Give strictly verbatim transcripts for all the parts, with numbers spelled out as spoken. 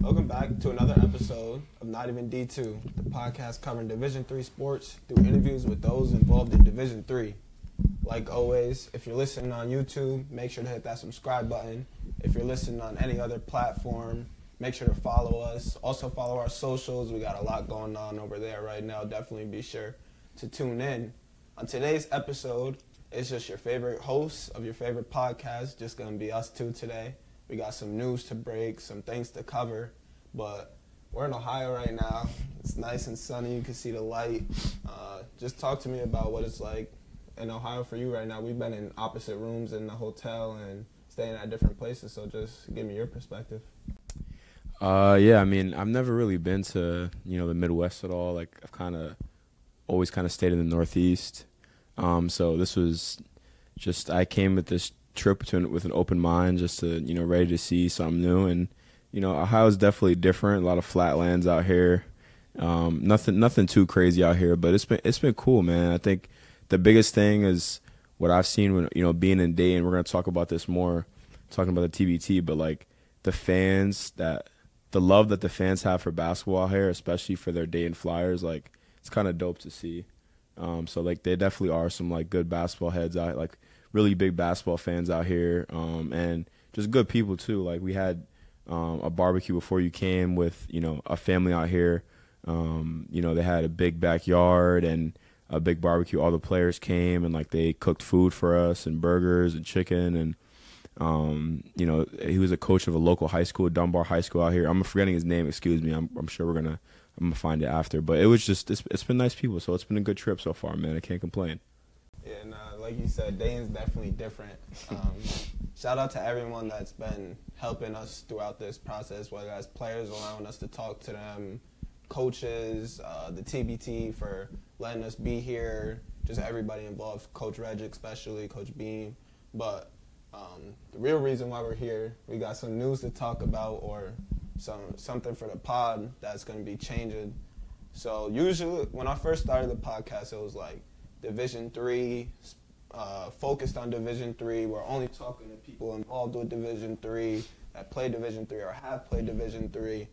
Welcome back to another episode of Not Even D two, the podcast covering Division three sports through interviews with those involved in Division three. Like always, if you're listening on YouTube, make sure to hit that subscribe button. If you're listening on any other platform, make sure to follow us. Also follow our socials. We got a lot going on over there right now. Definitely be sure to tune in. On today's episode, it's just your favorite hosts of your favorite podcast. Just going to be us two today. We got some news to break, some things to cover, but we're in Ohio right now. It's nice and sunny. You can see the light. Uh, just talk to me about what it's like in Ohio for you right now. We've been in opposite rooms in the hotel and staying at different places, so just give me your perspective. Uh, yeah, I mean, I've never really been to, you know, the Midwest at all. Like, I've kind of always kind of stayed in the Northeast. Um, so this was just, I came with this trip to an, with an open mind, just to, you know, ready to see something new. And, you know, Ohio's definitely different. A lot of flatlands out here. Um, nothing, nothing too crazy out here, but it's been, it's been cool, man. I think the biggest thing is what I've seen when, you know, being in Dayton. We're going to talk about this more, talking about the T B T, but like the fans that, the love that the fans have for basketball here, especially for their Dayton Flyers, like it's kind of dope to see. Um, so like there definitely are some like good basketball heads out, like really big basketball fans out here, um, and just good people too. Like we had um, a barbecue before you came with, you know, a family out here. Um, you know, they had a big backyard and a big barbecue. All the players came and like they cooked food for us and burgers and chicken. And um, you know, he was a coach of a local high school, Dunbar High School out here. I'm forgetting his name. Excuse me. I'm, I'm sure we're gonna I'm gonna find it after. But it was just it's, it's been nice people. So it's been a good trip so far, man. I can't complain. Yeah, nah, like you said, Dayton's definitely different. Um, shout out to everyone that's been helping us throughout this process, whether that's players allowing us to talk to them, coaches, uh, the T B T for letting us be here, just everybody involved, Coach Reg especially, Coach Beam. But um, the real reason why we're here, we got some news to talk about or some something for the pod that's going to be changing. So usually when I first started the podcast, it was like, Division three, uh, focused on Division three. We're only talking to people involved with Division three, that play Division three or have played Division three.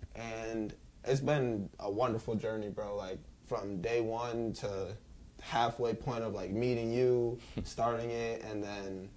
And it's been a wonderful journey, bro. Like, from day one to halfway point of, like, meeting you, starting it, and then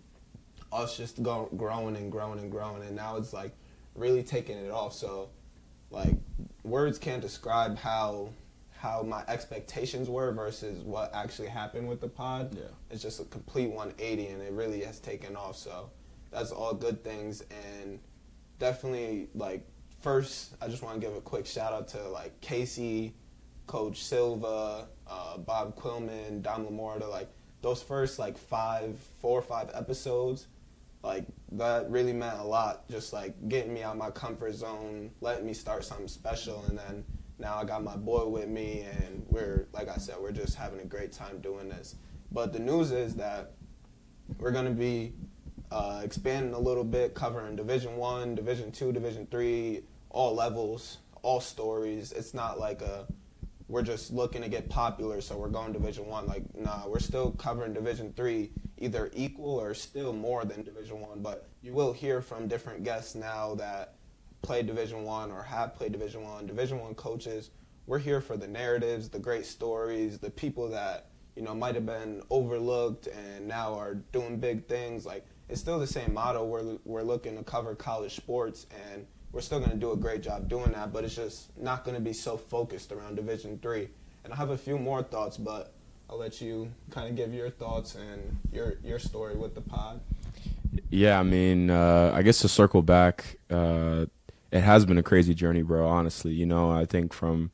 us just go, growing and growing and growing. And now it's, like, really taking it off. So, like, words can't describe how how my expectations were versus what actually happened with the pod. Yeah. It's just a complete one eighty, and it really has taken off. So that's all good things. And definitely, like, first, I just want to give a quick shout out to, like, Casey, Coach Silva, uh, Bob Quillman, Dom Lamorta. Like, those first, like, five, four or five episodes, like, that really meant a lot. Just, like, getting me out of my comfort zone, letting me start something special, and then now I got my boy with me, and we're, like I said, we're just having a great time doing this. But the news is that we're going to be uh, expanding a little bit, covering Division One, Division Two, Division Three, all levels, all stories. It's not like a we're just looking to get popular, so we're going Division One. Like, nah, we're still covering Division Three, either equal or still more than Division One. But you will hear from different guests now that play Division One or have played Division One, Division One coaches. We're here for the narratives, the great stories, the people that, you know, might have been overlooked and now are doing big things. Like, it's still the same motto. We're we're looking to cover college sports, and we're still going to do a great job doing that, but it's just not going to be so focused around Division Three. And I have a few more thoughts, but I'll let you kind of give your thoughts and your your story with the pod. Yeah, I mean, uh, I guess to circle back, uh, it has been a crazy journey, bro, honestly. You know, I think from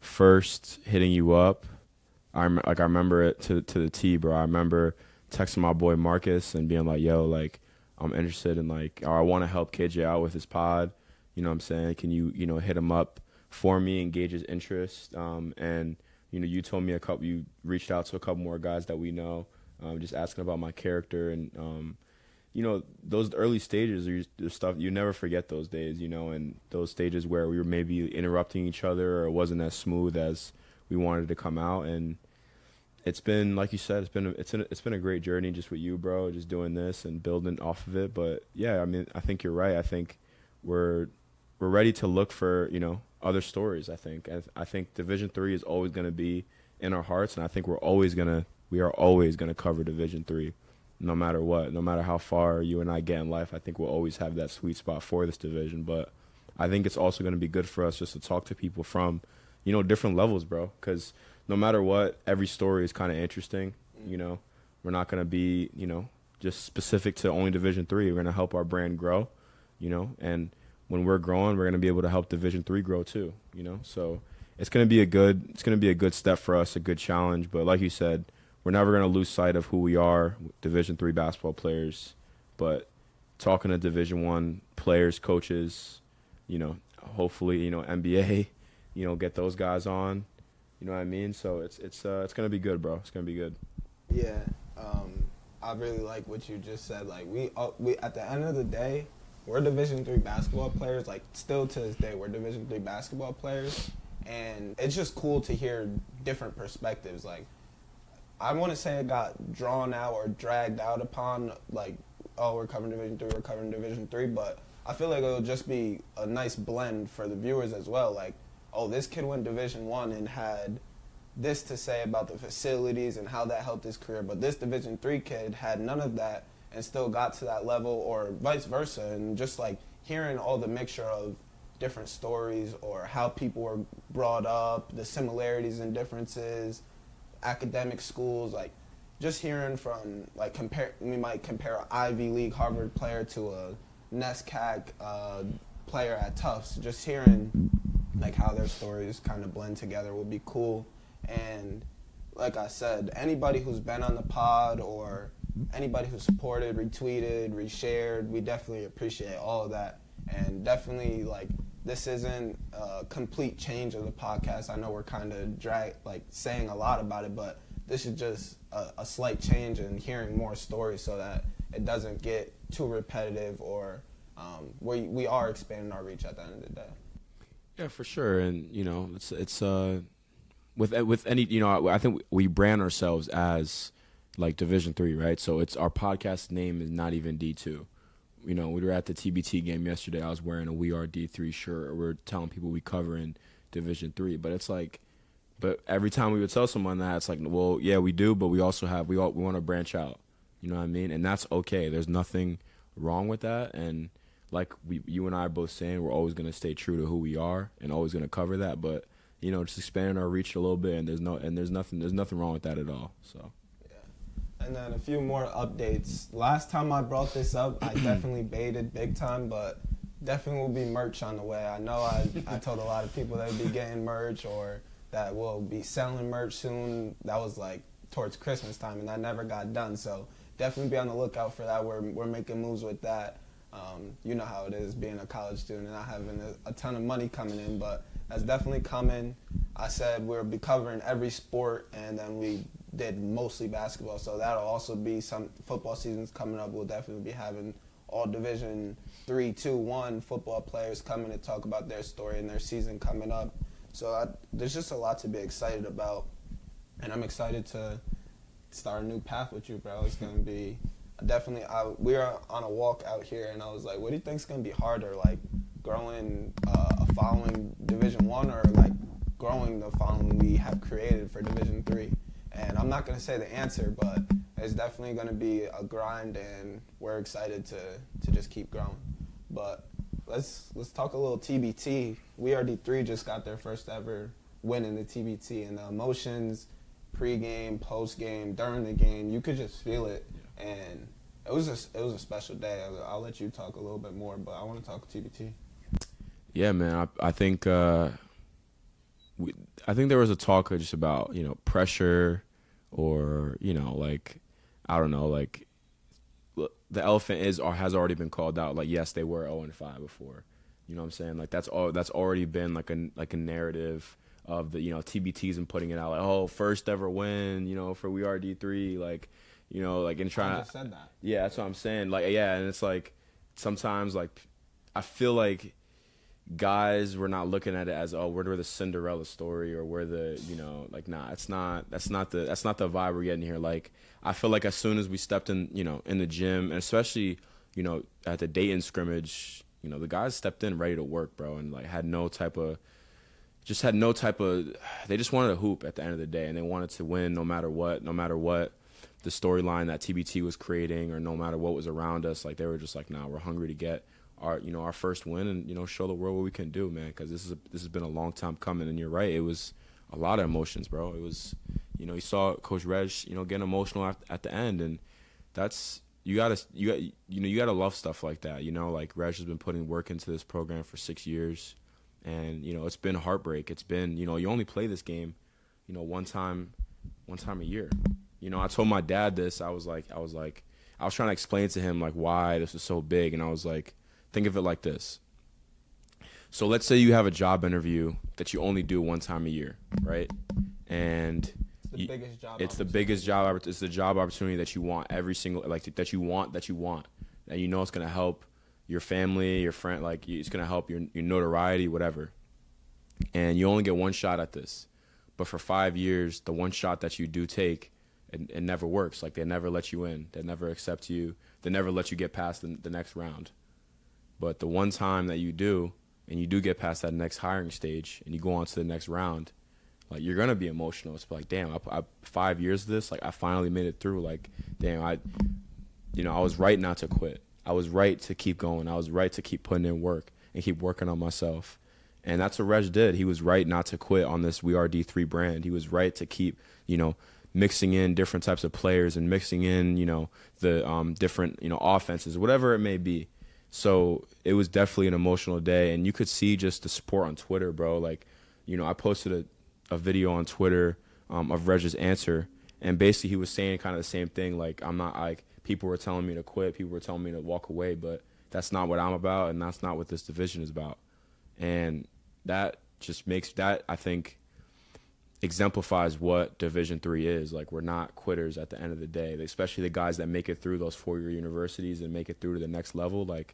first hitting you up, I rem- like I remember it to to the T, bro. I remember texting my boy Marcus and being like, yo, like, I'm interested in, like, or I want to help K J out with his pod. You know what I'm saying? Can you, you know, hit him up for me, engage his interest? Um, and, you know, you told me a couple, you reached out to a couple more guys that we know, um, just asking about my character. And, um, you know, those early stages are the stuff, you never forget those days, you know, and those stages where we were maybe interrupting each other or it wasn't as smooth as we wanted to come out. And it's been, like you said, it's been a, it's, an, it's been a great journey just with you, bro, just doing this and building off of it. But, yeah, I mean, I think you're right. I think we're we're ready to look for, you know, other stories. I think. I, I think Division three is always going to be in our hearts, and I think we're always gonna we are always gonna cover Division three, no matter what, no matter how far you and I get in life. I think we'll always have that sweet spot for this division. But I think it's also going to be good for us just to talk to people from, you know, different levels, bro. Because no matter what, every story is kind of interesting. You know, we're not going to be, you know, just specific to only Division three. We're going to help our brand grow, you know, and when we're growing, we're going to be able to help Division three grow too, you know. So it's going to be a good it's going to be a good step for us, a good challenge. But like you said, we're never going to lose sight of who we are, Division three basketball players. But talking to Division one players, coaches, you know, hopefully, you know, N B A, you know, get those guys on. You know what I mean? So it's it's uh, it's going to be good, bro. It's going to be good. Yeah. Um, I really like what you just said. Like, we, uh, we at the end of the day, we're Division three basketball players. Like, still to this day, we're Division three basketball players. And it's just cool to hear different perspectives. Like, I want to say it got drawn out or dragged out upon, like, oh, we're covering Division three, we're covering Division three. But I feel like it'll just be a nice blend for the viewers as well. Like, oh, this kid went Division one and had this to say about the facilities and how that helped his career. But this Division three kid had none of that and still got to that level, or vice versa. And just, like, hearing all the mixture of different stories or how people were brought up, the similarities and differences, academic schools, like just hearing from, like, compare, we might compare an Ivy League Harvard player to a NESCAC uh, player at Tufts. Just hearing, like, how their stories kind of blend together would be cool. And like I said, anybody who's been on the pod or anybody who supported, retweeted, reshared, we definitely appreciate all of that. And definitely, like, this isn't a complete change of the podcast. I know we're kind of drag like saying a lot about it, but this is just a, a slight change in hearing more stories so that it doesn't get too repetitive, or um, we we are expanding our reach at the end of the day. Yeah, for sure. And you know, it's it's uh with with any you know I think we brand ourselves as like Division three, right? So it's our podcast name is not even D two. You know, we were at the T B T game yesterday. I was wearing a We Are D three shirt. We're telling people we cover in Division three. But it's like, but every time we would tell someone that, it's like, well, yeah, we do, but we also have, we all, we want to branch out. You know what I mean? And that's okay. There's nothing wrong with that. And like we, you and I are both saying, we're always going to stay true to who we are and always going to cover that. But, you know, just expanding our reach a little bit, and there's no, and there's nothing, there's nothing wrong with that at all. So. And then a few more updates. Last time I brought this up, I definitely baited big time, but definitely will be merch on the way. I know I, I told a lot of people that would be getting merch or that we'll be selling merch soon. That was like towards Christmas time, and that never got done. So definitely be on the lookout for that. We're, we're making moves with that. Um, you know how it is being a college student and not having a, a ton of money coming in, but that's definitely coming. I said we'll be covering every sport, and then we did mostly basketball, so that'll also be some football seasons coming up. We'll definitely be having all Division three, two, one football players coming to talk about their story and their season coming up. So I, there's just a lot to be excited about, and I'm excited to start a new path with you, bro. It's gonna be definitely. I, we were on a walk out here, and I was like, "What do you think's gonna be harder, like growing uh, a following Division One, or like growing the following we have created for Division Three?" And I'm not going to say the answer, but it's definitely going to be a grind, and we're excited to, to just keep growing. But let's let's talk a little T B T. We Are D three just got their first ever win in the T B T, and the emotions, pre-game, post-game, during the game, you could just feel it. And it was a, it was a special day. I'll, I'll let you talk a little bit more, but I want to talk T B T. Yeah, man. I, I think uh, we, I think there was a talk just about, you know, pressure, or, you know, like, I don't know, like the elephant is or has already been called out. Like, yes, they were oh and five before. You know what I'm saying? Like, that's all that's already been like a like a narrative of the, you know, T B Ts and putting it out like, oh, first ever win, you know, for We Are D three, like, you know, like, and trying I just said that. Yeah, that's what I'm saying. Like, yeah, and it's like sometimes, like, I feel like guys were not looking at it as, oh, we're the Cinderella story, or we're the, you know, like, nah, it's not, that's not the, that's not the vibe we're getting here. Like, I feel like as soon as we stepped in, you know, in the gym, and especially, you know, at the Dayton scrimmage, you know, the guys stepped in ready to work, bro, and like had no type of, just had no type of, they just wanted to hoop at the end of the day, and they wanted to win no matter what, no matter what the storyline that T B T was creating, or no matter what was around us. Like, they were just like, nah, we're hungry to get our, you know, our first win, and, you know, show the world what we can do, man, because this is a, this has been a long time coming. And you're right, it was a lot of emotions, bro. It was, you know, you saw Coach Reg, you know, getting emotional at, at the end, and that's, you gotta, you got, you know, you gotta love stuff like that. You know, like, Reg has been putting work into this program for six years, and, you know, it's been heartbreak. It's been, you know, you only play this game, you know, one time, one time a year. You know, I told my dad this. I was like, I was like, I was trying to explain to him like why this was so big, and I was like, think of it like this. So let's say you have a job interview that you only do one time a year, right? And It's the you, biggest job. it's the biggest job. It's the job opportunity that you want every single, like, that you want, that you want, and you know it's gonna help your family, your friend, like, it's gonna help your your notoriety, whatever. And you only get one shot at this, but for five years, the one shot that you do take, it, it never works. Like, they never let you in. They never accept you. They never let you get past the, the next round. But the one time that you do, and you do get past that next hiring stage, and you go on to the next round, like, you're gonna be emotional. It's like, damn, I, I, five years of this, like, I finally made it through. Like, damn, I, you know, I was right not to quit. I was right to keep going. I was right to keep putting in work and keep working on myself. And that's what Reg did. He was right not to quit on this We Are D three brand. He was right to keep, you know, mixing in different types of players and mixing in, you know, the um, different, you know, offenses, whatever it may be. So it was definitely an emotional day, and you could see just the support on Twitter, bro. Like, you know, I posted a, a video on Twitter um, of Reg's answer, and basically he was saying kind of the same thing. Like, I'm not, like, people were telling me to quit, people were telling me to walk away, but that's not what I'm about, and that's not what this division is about. And that just makes that, I think, exemplifies what Division three is. Like, we're not quitters at the end of the day, especially the guys that make it through those four-year universities and make it through to the next level. Like,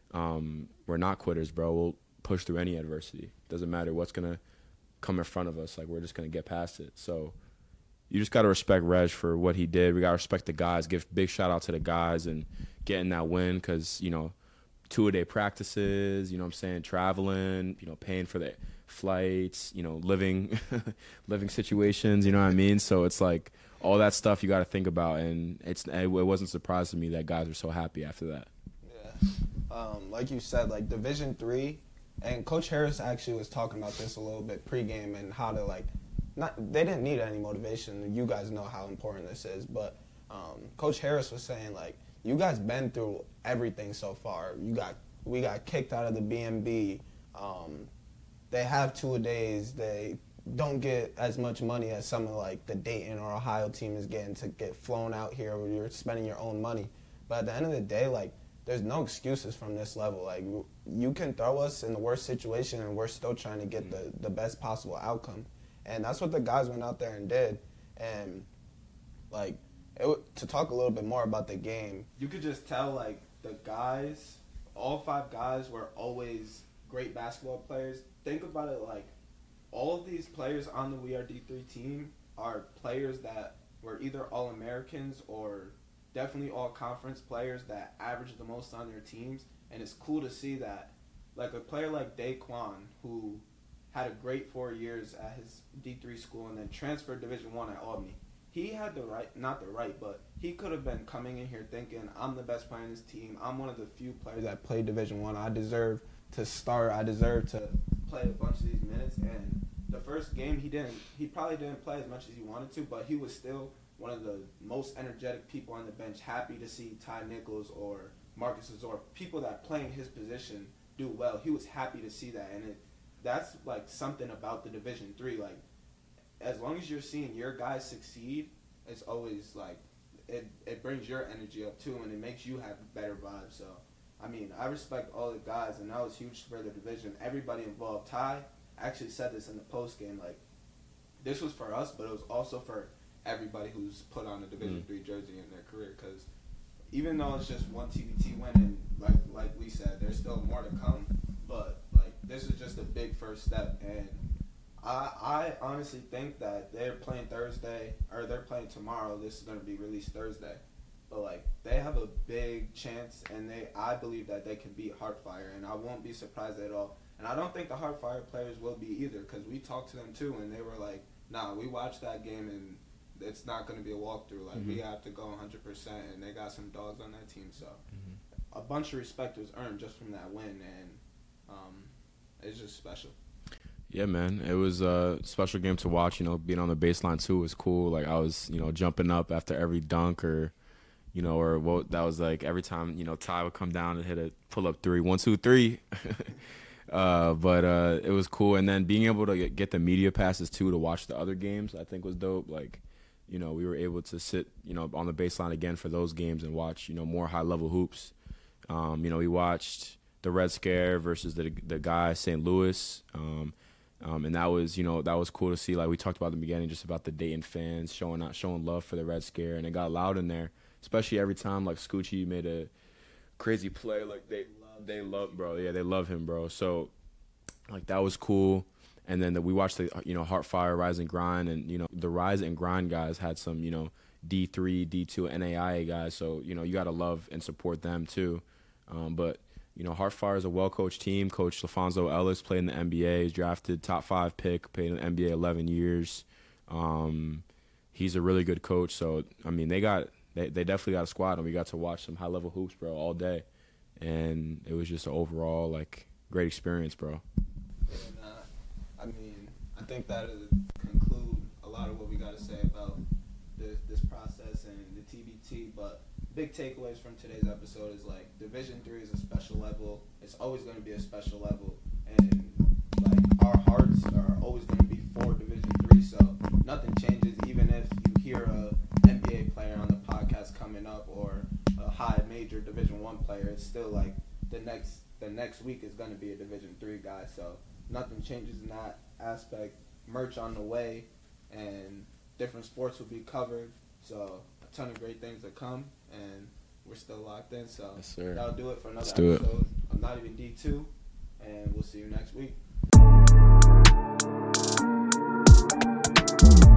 um, we're not quitters, bro. We'll push through any adversity. Doesn't matter what's going to come in front of us. Like, we're just going to get past it. So you just got to respect Reg for what he did. We got to respect the guys. Give big shout-out to the guys and getting that win because, you know, two-a-day practices, you know what I'm saying, traveling, you know, paying for the flights, you know, living living situations, you know what I mean? So it's like all that stuff you got to think about, and it's it wasn't surprising to me that guys were so happy after that. Yeah. Um, like you said, like Division three, and Coach Harris actually was talking about this a little bit pregame and how to, like, not they didn't need any motivation. You guys know how important this is, but um, Coach Harris was saying, like, you guys been through everything so far. You got we got kicked out of the B M B. Um, they have two-a-days. They don't get as much money as some of, like, the Dayton or Ohio team is getting to get flown out here where you're spending your own money. But at the end of the day, like, there's no excuses from this level. Like, you can throw us in the worst situation, and we're still trying to get the, the best possible outcome. And that's what the guys went out there and did. And, like, it, to talk a little bit more about the game, you could just tell, like, the guys, all five guys were always great basketball players. Think about it like all of these players on the We Are D three team are players that were either All-Americans or definitely all-conference players that averaged the most on their teams. And it's cool to see that, like, a player like Daquan, who had a great four years at his D three school and then transferred Division One at Albany. He had the right, not the right, but he could have been coming in here thinking, I'm the best player in this team. I'm one of the few players that played Division One. I. I deserve to start. I deserve to play a bunch of these minutes. And the first game, he didn't. He probably didn't play as much as he wanted to, but he was still one of the most energetic people on the bench. Happy to see Ty Nichols or Marcus Azor, people that play in his position, do well. He was happy to see that, and it that's like something about the Division Three. Like, as long as you're seeing your guys succeed, it's always like it it brings your energy up too, and it makes you have better vibes. So, I mean, I respect all the guys, and that was huge for the division. Everybody involved. Ty actually said this in the post game, like, this was for us, but it was also for everybody who's put on a Division mm. Three jersey in their career. Because even though it's just one T B T win, and like like we said, there's still more to come. But like, this is just a big first step, and I I honestly think that they're playing Thursday, or they're playing tomorrow. This is going to be released Thursday. but like they have a big chance, and they I believe that they can beat Heartfire, and I won't be surprised at all. And I don't think the Heartfire players will be either, because we talked to them too, and they were like, "Nah, we watched that game, and it's not going to be a walkthrough. Like mm-hmm. we have to go one hundred percent." And they got some dogs on that team, so mm-hmm. a bunch of respect was earned just from that win, and um, it's just special. Yeah, man, it was a special game to watch. You know, being on the baseline too was cool. Like I was, you know, jumping up after every dunk, or, you know, or what that was like every time, you know, Ty would come down and hit a pull up three, one, two, three. uh, but uh, it was cool, and then being able to get, get the media passes too to watch the other games, I think was dope. Like, you know, we were able to sit, you know, on the baseline again for those games and watch, you know, more high level hoops. Um, you know, we watched the Red Scare versus the the guy Saint Louis. Um, Um, and that was, you know, that was cool to see. Like we talked about in the beginning, just about the Dayton fans showing out, showing love for the Red Scare, and it got loud in there. Especially every time like Scoochie made a crazy play, like they they love, bro. Yeah, they love him, bro. So like that was cool. And then the, we watched the, you know, Heartfire Rise and Grind, and you know the Rise and Grind guys had some, you know, D three, D two, N A I A guys. So you know you gotta love and support them too. Um, but You know, Heartfire is a well-coached team. Coach LaFonso Ellis played in the N B A. He's drafted top five pick, played in the N B A eleven years. Um, he's a really good coach. So, I mean, they got they, they definitely got a squad, and we got to watch some high-level hoops, bro, all day. And it was just an overall, like, great experience, bro. And, uh, I mean, I think that is conclude a lot of what we got to say about this, this process and the T B T, but big takeaways from today's episode is like Division Three is a special level. It's always going to be a special level, and like our hearts are always going to be for Division Three. So nothing changes, even if you hear a N B A player on the podcast coming up or a high major Division One player. It's still like the next the next week is going to be a Division Three guy. So nothing changes in that aspect. Merch on the way, and different sports will be covered. So a ton of great things to come. And we're still locked in, so yes, that'll do it for another Let's episode. I'm Not Even D two, and we'll see you next week.